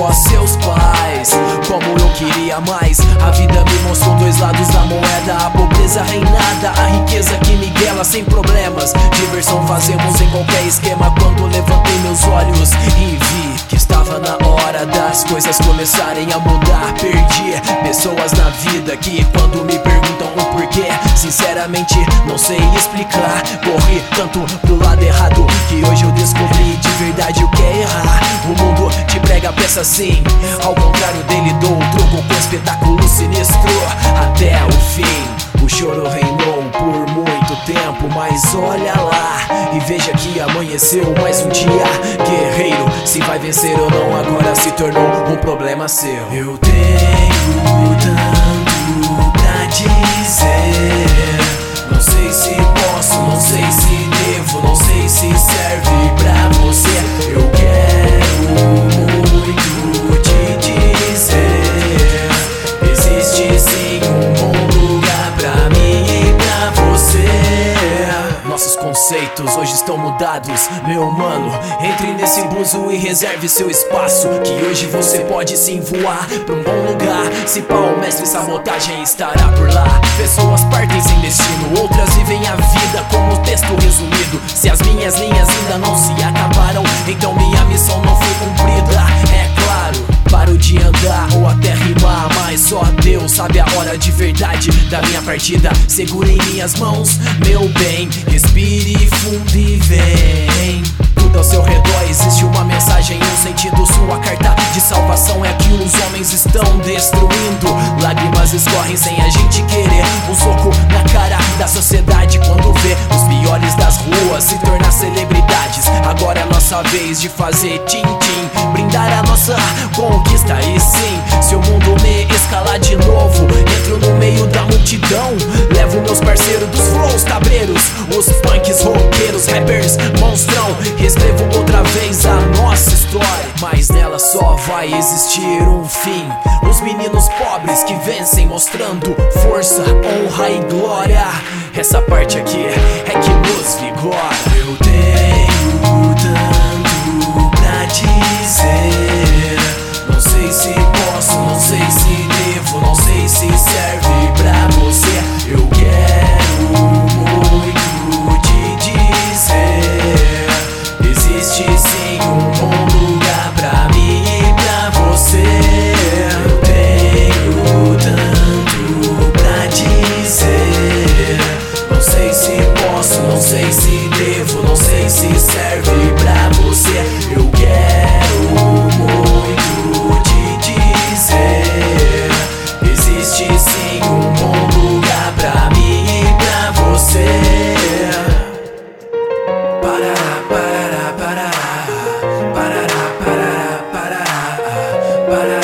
só seus pais. Como eu queria mais, a vida me mostrou dois lados da moeda. A pobreza reinada, a riqueza que miguela sem problemas. Diversão fazemos em qualquer esquema. Quando levantei meus olhos e vi que estava na hora das coisas começarem a mudar. Perdi pessoas na vida que quando me perguntam o porquê, sinceramente não sei explicar. Corri tanto pro lado errado que hoje eu descobri de verdade o que é errar. O mundo te prega peça assim, ao contrário dele dou o troco com espetáculo sinistro até o fim. O choro reinou por muito tempo, mas olha lá e veja que amanheceu mais um dia. Guerreiro, se vai vencer ou não agora se tornou um problema seu. Eu tenho tanto pra dizer, não sei se posso, não sei se devo, não sei se serve pra você. Eu quero muito te dizer, existe sim um bom lugar pra mim e pra você. Nossos conceitos hoje estão mudados, meu mano. Entre nesse buzo e reserve seu espaço, que hoje você pode sim voar pra um bom lugar. Se pá, o mestre sabotagem estará por lá. Pessoas partem sem destino, outras vivem a vida como texto resumido. Se as minhas linhas ainda não se acabaram, então minha missão não foi cumprida. É claro, paro de andar ou até rimar, mas só Deus sabe a hora de verdade da minha partida. Segure em minhas mãos, meu bem, respire fundo e vem. Tudo ao seu redor existe uma mensagem, um sentido. Sua carta de salvação é que os homens estão destruindo. Lágrimas escorrem sem a gente querer, um soco na cara da sociedade quando vê os piores das ruas se tornar celebridades. Agora é nossa vez de fazer tim-tim, brindar a nossa conquista. E sim, se o mundo me escalar de novo, entro no meio da multidão, levo meus parceiros dos flows cabreiros, os punks, roqueiros, rappers, monstrão. Escrevo outra vez a nossa história, mas nela só vai existir um fim. Os meninos pobres que vencem mostrando força, honra e glória. Essa parte aqui é que nos vigora. Eu tenho tanto pra dizer, não sei se posso, não sei se devo, não sei se serve pra você. Eu quero muito te dizer, existe sim um bom lugar pra mim e pra você. Eu tenho tanto pra dizer, não sei se posso, não sei se devo, não sei se serve pra você. Eu quero muito te dizer, existe sim um bom lugar pra mim e pra você. Parará, parará, parará, parará, parará, parará, parará.